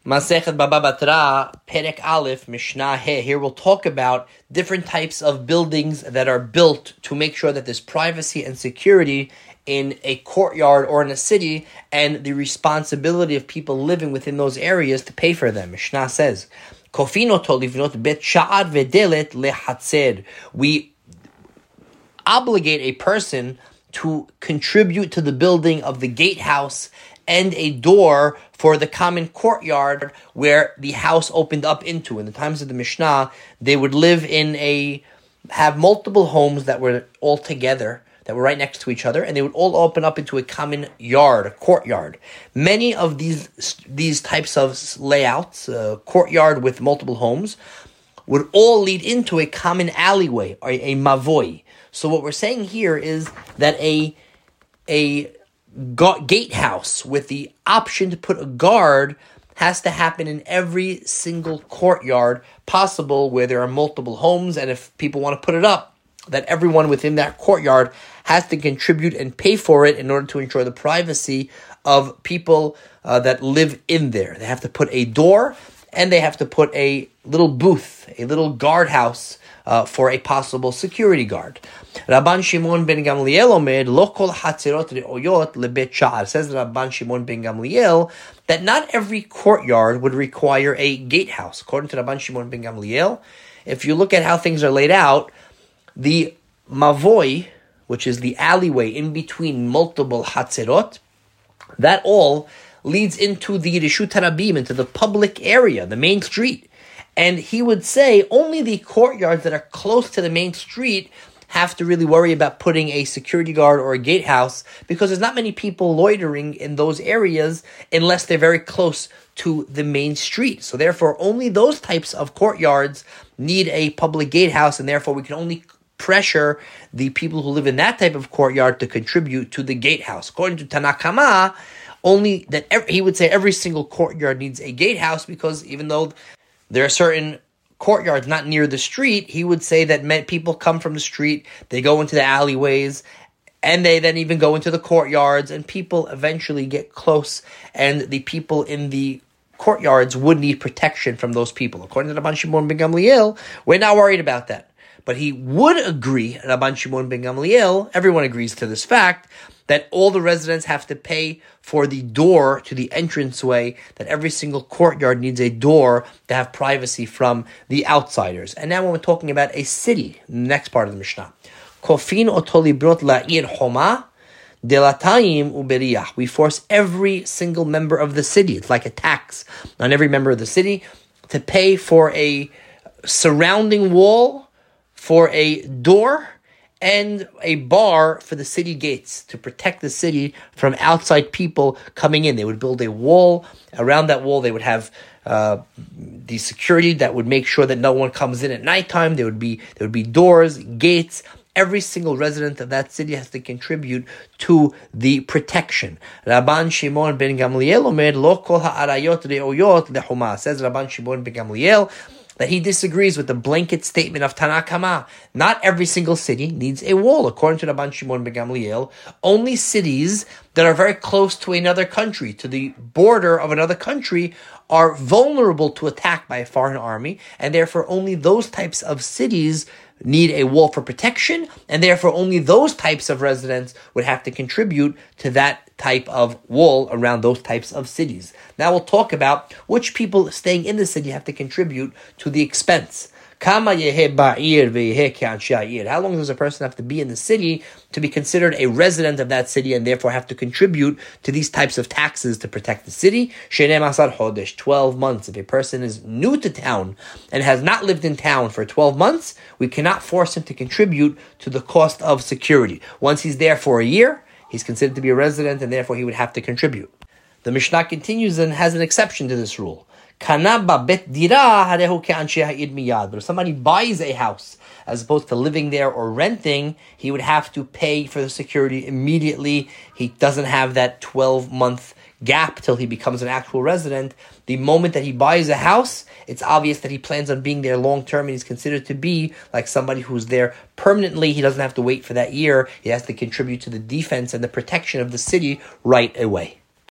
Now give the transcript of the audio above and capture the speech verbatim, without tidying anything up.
Masechet Baba Batra, Perek Aleph, Mishnah He. Here we'll talk about different types of buildings that are built to make sure that there's privacy and security in a courtyard or in a city, and the responsibility of people living within those areas to pay for them. Mishnah says, Kofinoto livnot bet sha'ar vedelet lehatzer. We obligate a person to contribute to the building of the gatehouse and a door for the common courtyard where the house opened up into. In the times of the Mishnah, they would live in a, have multiple homes that were all together, that were right next to each other, and they would all open up into a common yard, a courtyard. Many of these these types of layouts, uh, courtyard with multiple homes, would all lead into a common alleyway, or a mavoi. So what we're saying here is that a a gatehouse with the option to put a guard has to happen in every single courtyard possible where there are multiple homes, and if people want to put it up, that everyone within that courtyard has to contribute and pay for it in order to ensure the privacy of people uh, that live in there. They have to put a door, and they have to put a little booth, a little guardhouse uh, for a possible security guard. Rabban Shimon ben Gamliel omed lo kol hatzerot re'oyot lebet sha'ar. Says Rabban Shimon ben Gamliel that not every courtyard would require a gatehouse. According to Rabban Shimon ben Gamliel, if you look at how things are laid out, the mavoi, which is the alleyway in between multiple hatzerot, that all leads into the Reshut Harabim, into the public area, the main street. And he would say only the courtyards that are close to the main street have to really worry about putting a security guard or a gatehouse, because there's not many people loitering in those areas unless they're very close to the main street. So therefore, only those types of courtyards need a public gatehouse, and therefore we can only pressure the people who live in that type of courtyard to contribute to the gatehouse. According to Tanakama, only that every, he would say every single courtyard needs a gatehouse, because even though there are certain courtyards not near the street, he would say that people come from the street, they go into the alleyways, and they then even go into the courtyards, and people eventually get close, and the people in the courtyards would need protection from those people. According to Rabban Shimon ben Gamliel, we're not worried about that. But he would agree, Rabban Shimon ben Gamliel, everyone agrees to this fact, that all the residents have to pay for the door to the entranceway, that every single courtyard needs a door to have privacy from the outsiders. And now when we're talking about a city, the next part of the Mishnah, Kofin otolibrot la'ir homa delatayim uberiyah. We force every single member of the city, it's like a tax on every member of the city, to pay for a surrounding wall, for a door, and a bar for the city gates to protect the city from outside people coming in. They would build a wall. Around that wall, they would have uh, the security that would make sure that no one comes in at nighttime. There would be there would be doors, gates. Every single resident of that city has to contribute to the protection. Rabban Shimon ben Gamliel omer lo kol ha'arayot re'oyot lehuma. Says Rabban Shimon ben Gamliel that he disagrees with the blanket statement of Tanakama. Not every single city needs a wall. According to Rabban Shimon ben Gamliel, only cities that are very close to another country, to the border of another country, are vulnerable to attack by a foreign army, and therefore only those types of cities need a wall for protection, and therefore only those types of residents would have to contribute to that type of wall around those types of cities. Now we'll talk about which people staying in the city have to contribute to the expense. How long does a person have to be in the city to be considered a resident of that city and therefore have to contribute to these types of taxes to protect the city? twelve months. If a person is new to town and has not lived in town for twelve months, we cannot force him to contribute to the cost of security. Once he's there for a year, he's considered to be a resident, and therefore he would have to contribute. The Mishnah continues and has an exception to this rule. But if somebody buys a house, as opposed to living there or renting, he would have to pay for the security immediately. He doesn't have that twelve-month gap till he becomes an actual resident. The moment that he buys a house, it's obvious that he plans on being there long-term, and he's considered to be like somebody who's there permanently. He doesn't have to wait for that year. He has to contribute to the defense and the protection of the city right away.